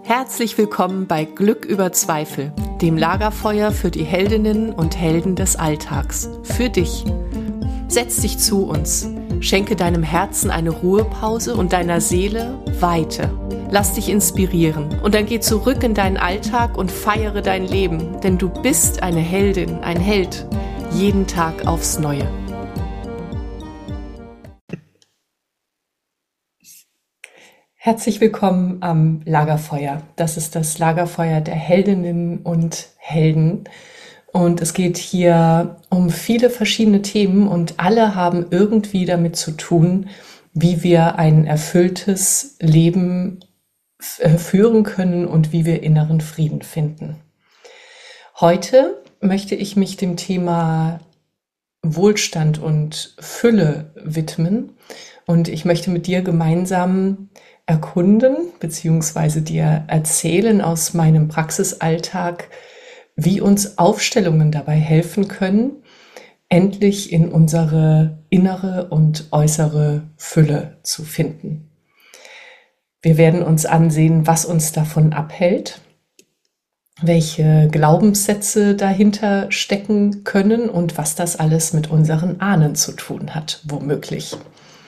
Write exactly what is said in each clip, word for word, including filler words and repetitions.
Herzlich willkommen bei Glück über Zweifel, dem Lagerfeuer für die Heldinnen und Helden des Alltags. Für dich. Setz dich zu uns, schenke deinem Herzen eine Ruhepause und deiner Seele Weite. Lass dich inspirieren und dann geh zurück in deinen Alltag und feiere dein Leben, denn du bist eine Heldin, ein Held, jeden Tag aufs Neue. Herzlich willkommen am Lagerfeuer. Das ist das Lagerfeuer der Heldinnen und Helden. Und es geht hier um viele verschiedene Themen und alle haben irgendwie damit zu tun, wie wir ein erfülltes Leben führen können und wie wir inneren Frieden finden. Heute möchte ich mich dem Thema Wohlstand und Fülle widmen und ich möchte mit dir gemeinsam erkunden bzw. dir erzählen aus meinem Praxisalltag, wie uns Aufstellungen dabei helfen können, endlich in unsere innere und äußere Fülle zu finden. Wir werden uns ansehen, was uns davon abhält, welche Glaubenssätze dahinter stecken können und was das alles mit unseren Ahnen zu tun hat, womöglich.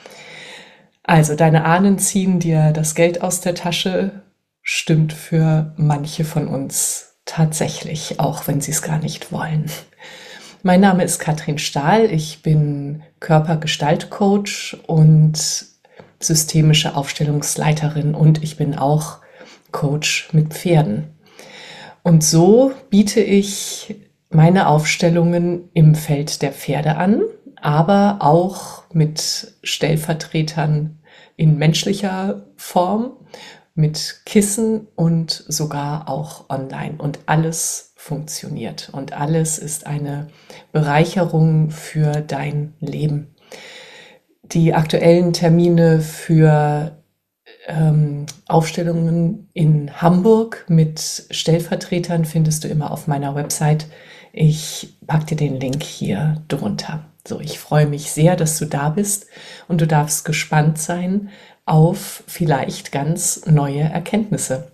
Also deine Ahnen ziehen dir das Geld aus der Tasche, stimmt für manche von uns tatsächlich, auch wenn sie es gar nicht wollen. Mein Name ist Katrin Stahl, ich bin Körpergestaltcoach und systemische Aufstellungsleiterin und ich bin auch Coach mit Pferden. Und so biete ich meine Aufstellungen im Feld der Pferde an, aber auch mit Stellvertretern in menschlicher Form, mit Kissen und sogar auch online. Und alles funktioniert und alles ist eine Bereicherung für dein Leben. Die aktuellen Termine für ähm, Aufstellungen in Hamburg mit Stellvertretern findest du immer auf meiner Website. Ich packe dir den Link hier drunter. So, ich freue mich sehr, dass du da bist und du darfst gespannt sein auf vielleicht ganz neue Erkenntnisse.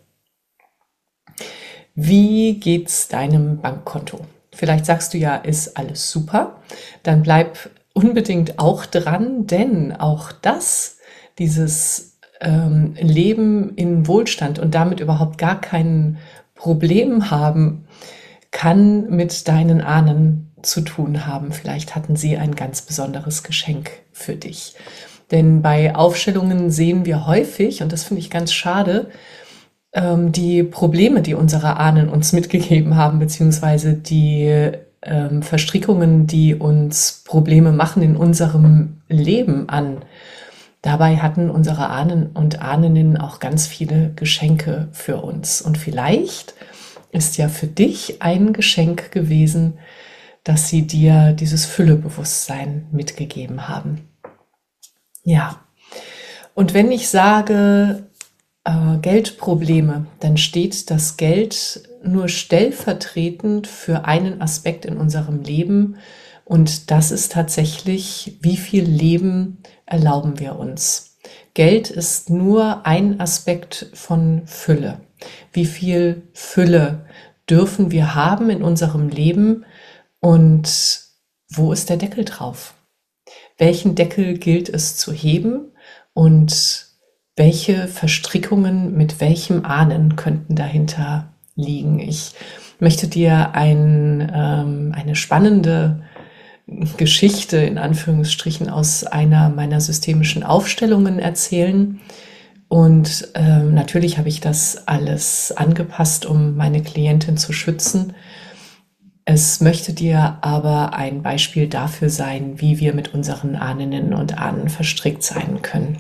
Wie geht's deinem Bankkonto? Vielleicht sagst du ja, ist alles super. Dann bleib unbedingt auch dran, denn auch das, dieses ähm, Leben in Wohlstand und damit überhaupt gar kein Problem haben, kann mit deinen Ahnen zu tun haben. Vielleicht hatten sie ein ganz besonderes Geschenk für dich. Denn bei Aufstellungen sehen wir häufig, und das finde ich ganz schade, ähm, die Probleme, die unsere Ahnen uns mitgegeben haben, beziehungsweise die ähm, Verstrickungen, die uns Probleme machen in unserem Leben an. Dabei hatten unsere Ahnen und Ahnen auch ganz viele Geschenke für uns. Und vielleicht ist ja für dich ein Geschenk gewesen, dass sie dir dieses Füllebewusstsein mitgegeben haben. Ja, und wenn ich sage äh, Geldprobleme, dann steht das Geld nur stellvertretend für einen Aspekt in unserem Leben und das ist tatsächlich, wie viel Leben erlauben wir uns. Geld ist nur ein Aspekt von Fülle. Wie viel Fülle dürfen wir haben in unserem Leben? Und wo ist der Deckel drauf? Welchen Deckel gilt es zu heben und welche Verstrickungen mit welchem Ahnen könnten dahinter liegen? Ich möchte dir ein, ähm, eine spannende Geschichte in Anführungsstrichen aus einer meiner systemischen Aufstellungen erzählen. Und ähm, natürlich habe ich das alles angepasst, um meine Klientin zu schützen. Es möchte dir aber ein Beispiel dafür sein, wie wir mit unseren Ahnen und Ahnen verstrickt sein können.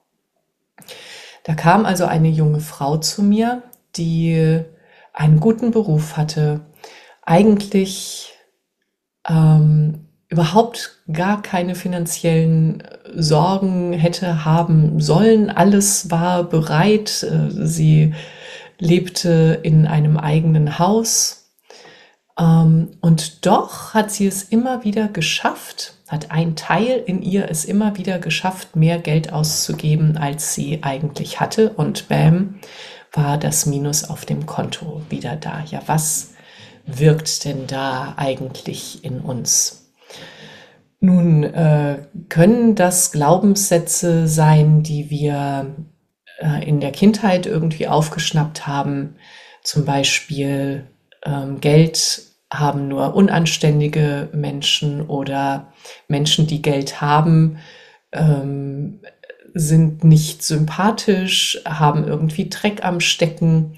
Da kam also eine junge Frau zu mir, die einen guten Beruf hatte, eigentlich ähm, überhaupt gar keine finanziellen Sorgen hätte haben sollen. Alles war bereit. Sie lebte in einem eigenen Haus. Und doch hat sie es immer wieder geschafft, hat ein Teil in ihr es immer wieder geschafft, mehr Geld auszugeben, als sie eigentlich hatte. Und bam, war das Minus auf dem Konto wieder da. Ja, was wirkt denn da eigentlich in uns? Nun äh, können das Glaubenssätze sein, die wir äh, in der Kindheit irgendwie aufgeschnappt haben. Zum Beispiel ähm, Geld haben nur unanständige Menschen oder Menschen, die Geld haben, ähm, sind nicht sympathisch, haben irgendwie Dreck am Stecken.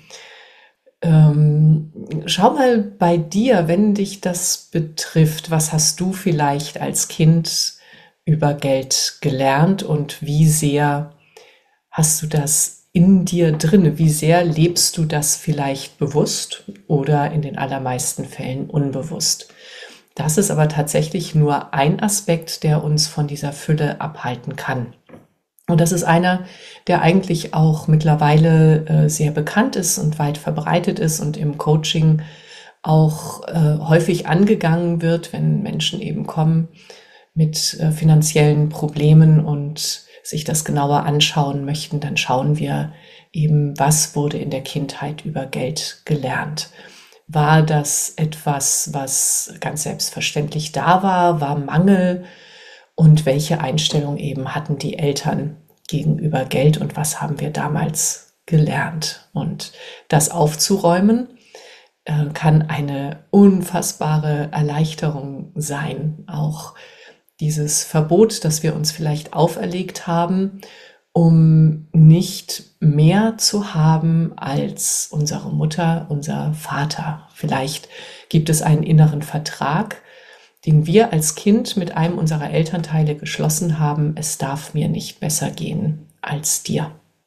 Ähm, schau mal bei dir, wenn dich das betrifft, was hast du vielleicht als Kind über Geld gelernt und wie sehr hast du das in dir drinne? Wie sehr lebst du das vielleicht bewusst oder in den allermeisten Fällen unbewusst? Das ist aber tatsächlich nur ein Aspekt, der uns von dieser Fülle abhalten kann. Und das ist einer, der eigentlich auch mittlerweile äh, sehr bekannt ist und weit verbreitet ist und im Coaching auch äh, häufig angegangen wird, wenn Menschen eben kommen mit äh, finanziellen Problemen und sich das genauer anschauen möchten, dann schauen wir eben, was wurde in der Kindheit über Geld gelernt. War das etwas, was ganz selbstverständlich da war? War Mangel? Und welche Einstellung eben hatten die Eltern gegenüber Geld und was haben wir damals gelernt? Und das aufzuräumen äh, kann eine unfassbare Erleichterung sein. Auch dieses Verbot, das wir uns vielleicht auferlegt haben, um nicht mehr zu haben als unsere Mutter, unser Vater. Vielleicht gibt es einen inneren Vertrag, den wir als Kind mit einem unserer Elternteile geschlossen haben: Es darf mir nicht besser gehen als dir.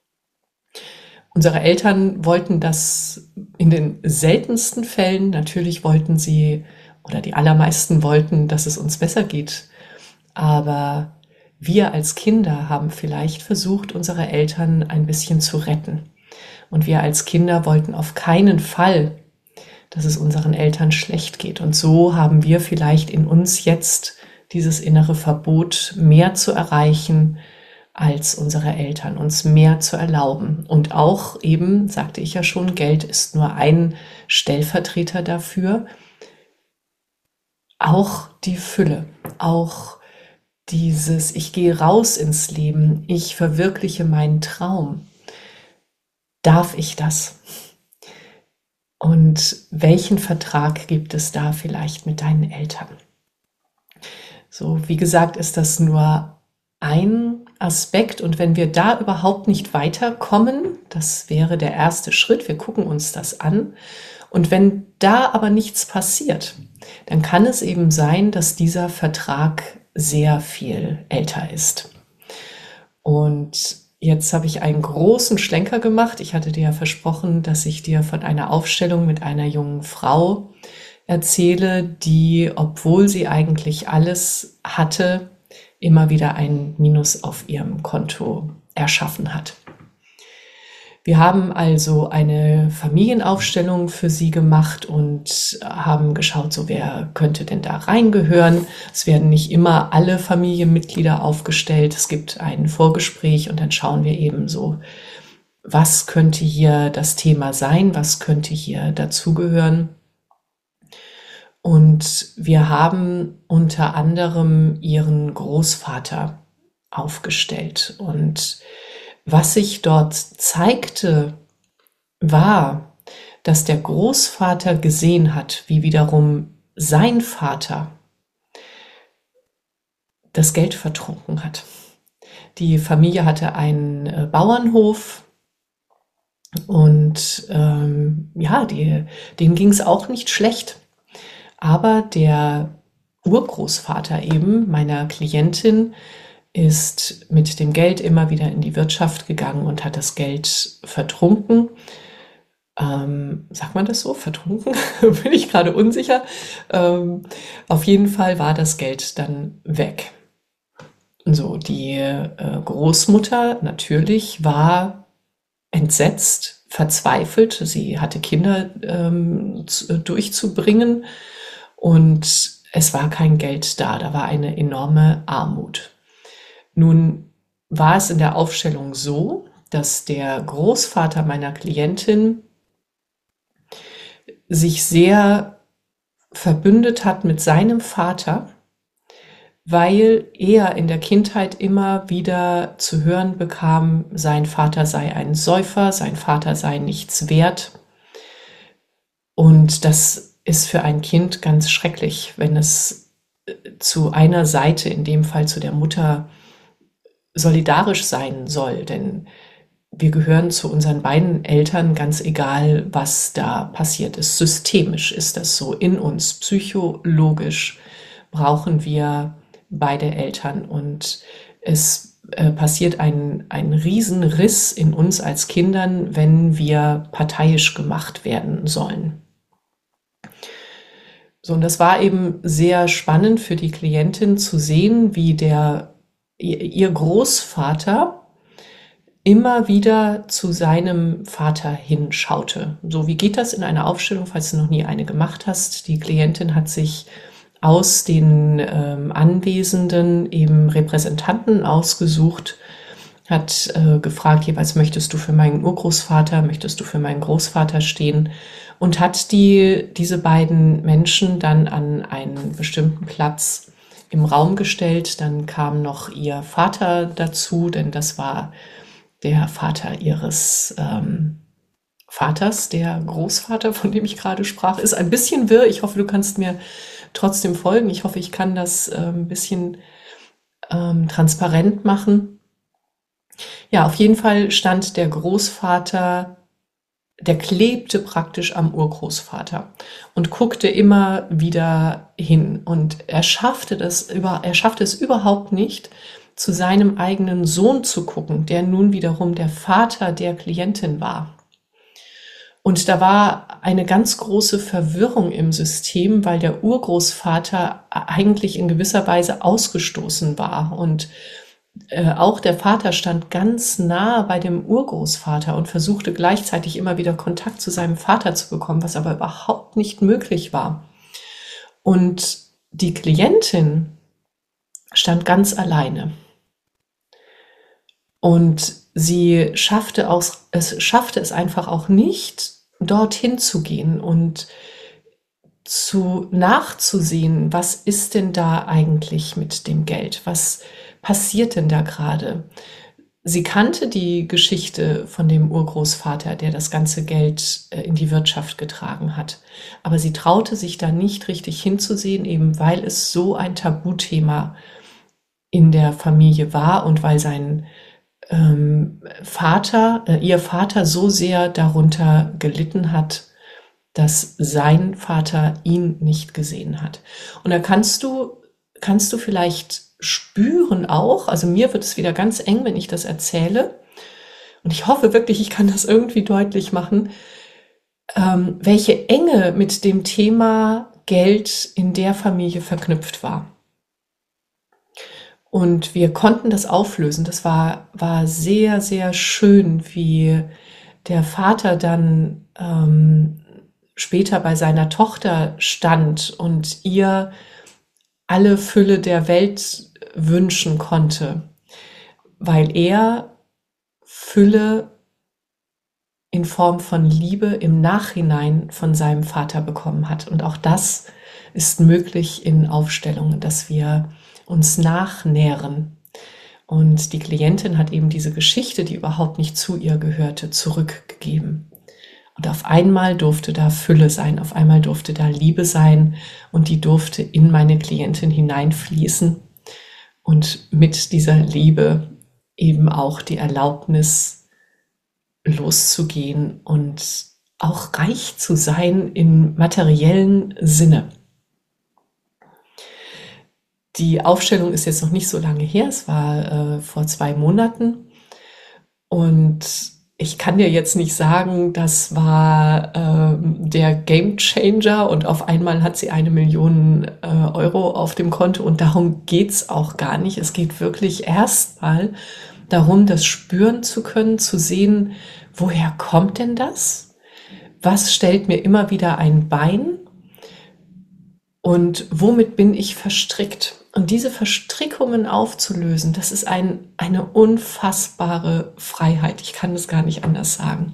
Unsere Eltern wollten das in den seltensten Fällen. Natürlich wollten sie, oder die allermeisten wollten, dass es uns besser geht. Aber wir als Kinder haben vielleicht versucht, unsere Eltern ein bisschen zu retten. Und wir als Kinder wollten auf keinen Fall, dass es unseren Eltern schlecht geht. Und so haben wir vielleicht in uns jetzt dieses innere Verbot, mehr zu erreichen als unsere Eltern, uns mehr zu erlauben. Und auch eben, sagte ich ja schon, Geld ist nur ein Stellvertreter dafür. Auch die Fülle, auch dieses, ich gehe raus ins Leben, ich verwirkliche meinen Traum. Darf ich das? Und welchen Vertrag gibt es da vielleicht mit deinen Eltern? So, wie gesagt, ist das nur ein Aspekt. Und wenn wir da überhaupt nicht weiterkommen, das wäre der erste Schritt, wir gucken uns das an. Und wenn da aber nichts passiert, dann kann es eben sein, dass dieser Vertrag sehr viel älter ist. Und jetzt habe ich einen großen Schlenker gemacht. Ich hatte dir ja versprochen, dass ich dir von einer Aufstellung mit einer jungen Frau erzähle, die, obwohl sie eigentlich alles hatte, immer wieder ein Minus auf ihrem Konto erschaffen hat. Wir haben also eine Familienaufstellung für sie gemacht und haben geschaut, so wer könnte denn da reingehören. Es werden nicht immer alle Familienmitglieder aufgestellt. Es gibt ein Vorgespräch und dann schauen wir eben so, was könnte hier das Thema sein, was könnte hier dazugehören. Und wir haben unter anderem ihren Großvater aufgestellt. Und was sich dort zeigte, war, dass der Großvater gesehen hat, wie wiederum sein Vater das Geld vertrunken hat. Die Familie hatte einen äh, Bauernhof und ähm, ja, die, denen ging es auch nicht schlecht. Aber der Urgroßvater eben meiner Klientin ist mit dem Geld immer wieder in die Wirtschaft gegangen und hat das Geld vertrunken. Ähm, sagt man das so? Vertrunken? Bin ich gerade unsicher. Ähm, auf jeden Fall war das Geld dann weg. So, die äh, Großmutter natürlich war entsetzt, verzweifelt. Sie hatte Kinder ähm, zu, durchzubringen und es war kein Geld da. Da war eine enorme Armut. Nun war es in der Aufstellung so, dass der Großvater meiner Klientin sich sehr verbündet hat mit seinem Vater, weil er in der Kindheit immer wieder zu hören bekam, sein Vater sei ein Säufer, sein Vater sei nichts wert. Und das ist für ein Kind ganz schrecklich, wenn es zu einer Seite, in dem Fall zu der Mutter, solidarisch sein soll. Denn wir gehören zu unseren beiden Eltern, ganz egal, was da passiert ist. Systemisch ist das so in uns, psychologisch brauchen wir beide Eltern und es äh, passiert ein, ein Riesenriss in uns als Kindern, wenn wir parteiisch gemacht werden sollen. So, und das war eben sehr spannend für die Klientin zu sehen, wie der, ihr Großvater immer wieder zu seinem Vater hinschaute. So, wie geht das in einer Aufstellung, falls du noch nie eine gemacht hast? Die Klientin hat sich aus den ähm, Anwesenden eben Repräsentanten ausgesucht, hat äh, gefragt, jeweils möchtest du für meinen Urgroßvater, möchtest du für meinen Großvater stehen und hat die, diese beiden Menschen dann an einen bestimmten Platz im Raum gestellt. Dann kam noch ihr Vater dazu, denn das war der Vater ihres ähm, Vaters, der Großvater, von dem ich gerade sprach. Ist ein bisschen wirr, ich hoffe, du kannst mir trotzdem folgen. Ich hoffe, ich kann das äh, ein bisschen ähm, transparent machen. Ja, auf jeden Fall stand der Großvater, der klebte praktisch am Urgroßvater und guckte immer wieder hin. Und er schaffte das über, er schaffte es überhaupt nicht, zu seinem eigenen Sohn zu gucken, der nun wiederum der Vater der Klientin war. Und da war eine ganz große Verwirrung im System, weil der Urgroßvater eigentlich in gewisser Weise ausgestoßen war. Und äh, auch der Vater stand ganz nah bei dem Urgroßvater und versuchte gleichzeitig immer wieder Kontakt zu seinem Vater zu bekommen, was aber überhaupt nicht möglich war. Und die Klientin stand ganz alleine. Und sie schaffte, aus, es, schaffte es einfach auch nicht, dorthin zu gehen und zu nachzusehen, was ist denn da eigentlich mit dem Geld? Was passiert denn da gerade? Sie kannte die Geschichte von dem Urgroßvater, der das ganze Geld in die Wirtschaft getragen hat. Aber sie traute sich da nicht richtig hinzusehen, eben weil es so ein Tabuthema in der Familie war und weil sein ähm, Vater, äh, ihr Vater so sehr darunter gelitten hat, dass sein Vater ihn nicht gesehen hat. Und da kannst du, kannst du vielleicht spüren auch, also mir wird es wieder ganz eng, wenn ich das erzähle, und ich hoffe wirklich, ich kann das irgendwie deutlich machen, ähm, welche Enge mit dem Thema Geld in der Familie verknüpft war. Und wir konnten das auflösen. Das war, war sehr, sehr schön, wie der Vater dann ähm, später bei seiner Tochter stand und ihr alle Fülle der Welt wünschen konnte, weil er Fülle in Form von Liebe im Nachhinein von seinem Vater bekommen hat. Und auch das ist möglich in Aufstellungen, dass wir uns nachnähren. Und die Klientin hat eben diese Geschichte, die überhaupt nicht zu ihr gehörte, zurückgegeben. Und auf einmal durfte da Fülle sein, auf einmal durfte da Liebe sein und die durfte in meine Klientin hineinfließen und mit dieser Liebe eben auch die Erlaubnis loszugehen und auch reich zu sein im materiellen Sinne. Die Aufstellung ist jetzt noch nicht so lange her, es war äh, vor zwei Monaten und ich kann dir jetzt nicht sagen, das war äh, der Gamechanger und auf einmal hat sie eine Million äh, Euro auf dem Konto und darum geht's auch gar nicht. Es geht wirklich erstmal darum, das spüren zu können, zu sehen, woher kommt denn das? Was stellt mir immer wieder ein Bein? Und womit bin ich verstrickt? Und diese Verstrickungen aufzulösen, das ist ein, eine unfassbare Freiheit. Ich kann das gar nicht anders sagen.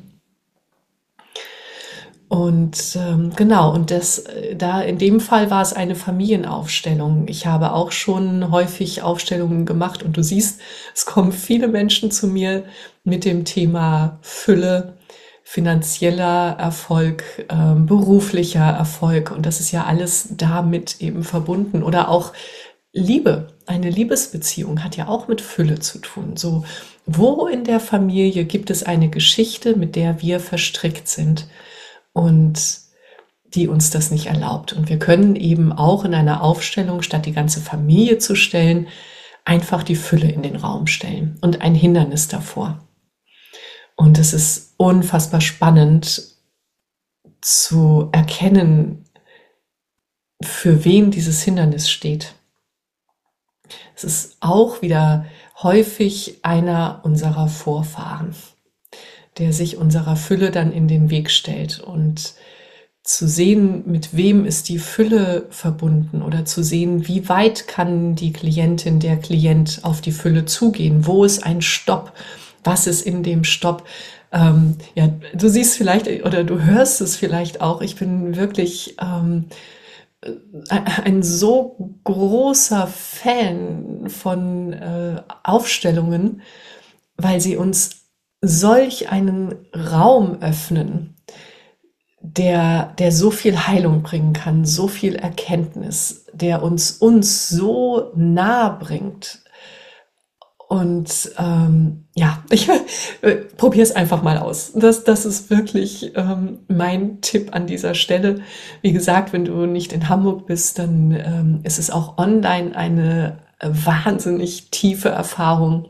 Und ähm, genau, und das, da in dem Fall war es eine Familienaufstellung. Ich habe auch schon häufig Aufstellungen gemacht und du siehst, es kommen viele Menschen zu mir mit dem Thema Fülle, finanzieller Erfolg, ähm, beruflicher Erfolg, und das ist ja alles damit eben verbunden. Oder auch Liebe. Eine Liebesbeziehung hat ja auch mit Fülle zu tun. So, wo in der Familie gibt es eine Geschichte, mit der wir verstrickt sind und die uns das nicht erlaubt? Und wir können eben auch in einer Aufstellung, statt die ganze Familie zu stellen, einfach die Fülle in den Raum stellen und ein Hindernis davor. Und es ist unfassbar spannend zu erkennen, für wen dieses Hindernis steht. Es ist auch wieder häufig einer unserer Vorfahren, der sich unserer Fülle dann in den Weg stellt. Und zu sehen, mit wem ist die Fülle verbunden, oder zu sehen, wie weit kann die Klientin, der Klient auf die Fülle zugehen, wo ist ein Stopp, was ist in dem Stopp. Ähm, ja, du siehst vielleicht oder du hörst es vielleicht auch, ich bin wirklich ähm, ein so großer Fan von äh, Aufstellungen, weil sie uns solch einen Raum öffnen, der, der so viel Heilung bringen kann, so viel Erkenntnis, der uns uns so nah bringt. Und ähm, ja, ich äh, probiere es einfach mal aus. Das, das ist wirklich ähm, mein Tipp an dieser Stelle. Wie gesagt, wenn du nicht in Hamburg bist, dann ähm, ist es auch online eine wahnsinnig tiefe Erfahrung.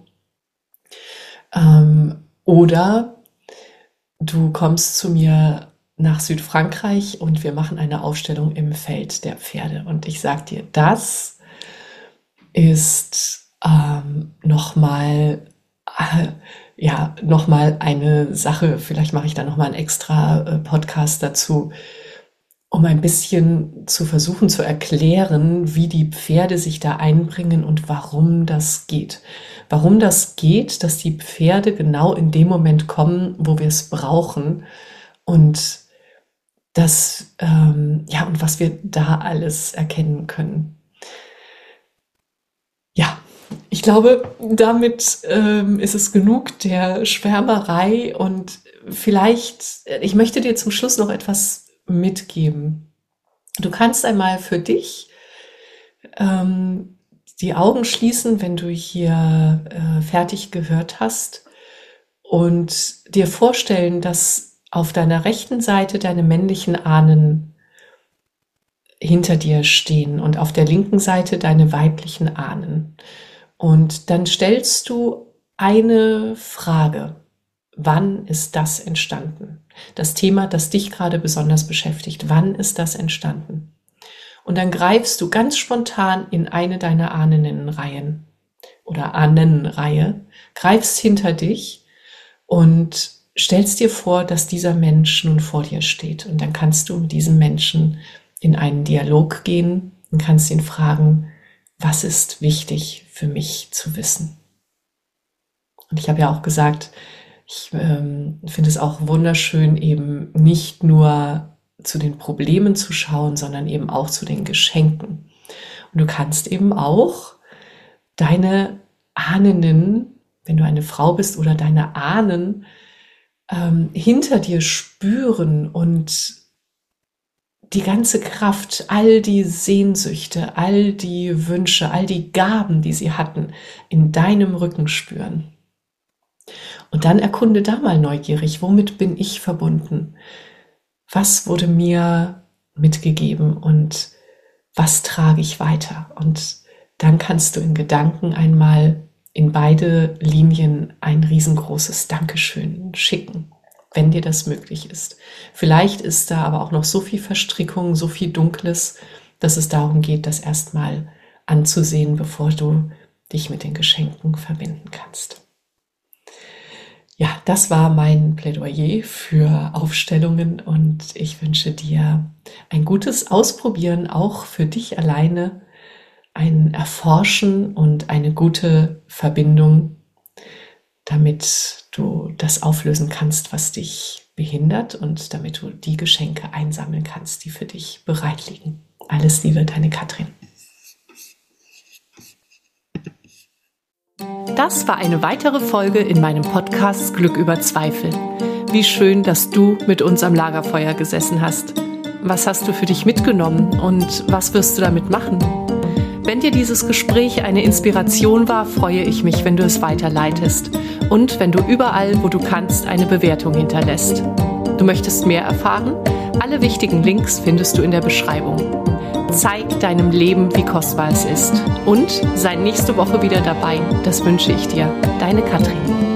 Ähm, oder du kommst zu mir nach Südfrankreich und wir machen eine Aufstellung im Feld der Pferde. Und ich sag dir, das ist ähm, nochmal, äh, ja, nochmal eine Sache. Vielleicht mache ich da nochmal einen extra äh, Podcast dazu, um ein bisschen zu versuchen zu erklären, wie die Pferde sich da einbringen und warum das geht. Warum das geht, dass die Pferde genau in dem Moment kommen, wo wir es brauchen, und das, ähm, ja, und was wir da alles erkennen können. Ja, ich glaube, damit ähm, ist es genug der Schwärmerei, und vielleicht, ich möchte dir zum Schluss noch etwas mitgeben. Du kannst einmal für dich ähm, die Augen schließen, wenn du hier äh, fertig gehört hast, und dir vorstellen, dass auf deiner rechten Seite deine männlichen Ahnen hinter dir stehen und auf der linken Seite deine weiblichen Ahnen. Und dann stellst du eine Frage. Wann ist das entstanden? Das Thema, das dich gerade besonders beschäftigt. Wann ist das entstanden? Und dann greifst du ganz spontan in eine deiner Ahnenreihen oder Ahnenreihe, greifst hinter dich und stellst dir vor, dass dieser Mensch nun vor dir steht. Und dann kannst du mit diesem Menschen in einen Dialog gehen und kannst ihn fragen, was ist wichtig für mich zu wissen? Und ich habe ja auch gesagt, ich ähm, finde es auch wunderschön, eben nicht nur zu den Problemen zu schauen, sondern eben auch zu den Geschenken. Und du kannst eben auch deine Ahnen, wenn du eine Frau bist, oder deine Ahnen ähm, hinter dir spüren und die ganze Kraft, all die Sehnsüchte, all die Wünsche, all die Gaben, die sie hatten, in deinem Rücken spüren. Und dann erkunde da mal neugierig, womit bin ich verbunden? Was wurde mir mitgegeben und was trage ich weiter? Und dann kannst du in Gedanken einmal in beide Linien ein riesengroßes Dankeschön schicken, wenn dir das möglich ist. Vielleicht ist da aber auch noch so viel Verstrickung, so viel Dunkles, dass es darum geht, das erstmal anzusehen, bevor du dich mit den Geschenken verbinden kannst. Ja, das war mein Plädoyer für Aufstellungen, und ich wünsche dir ein gutes Ausprobieren, auch für dich alleine, ein Erforschen und eine gute Verbindung, damit du das auflösen kannst, was dich behindert und damit du die Geschenke einsammeln kannst, die für dich bereit liegen. Alles Liebe, deine Katrin. Das war eine weitere Folge in meinem Podcast Glück über Zweifel. Wie schön, dass du mit uns am Lagerfeuer gesessen hast. Was hast du für dich mitgenommen und was wirst du damit machen? Wenn dir dieses Gespräch eine Inspiration war, freue ich mich, wenn du es weiterleitest und wenn du überall, wo du kannst, eine Bewertung hinterlässt. Du möchtest mehr erfahren? Alle wichtigen Links findest du in der Beschreibung. Zeig deinem Leben, wie kostbar es ist. Und sei nächste Woche wieder dabei. Das wünsche ich dir. Deine Katrin.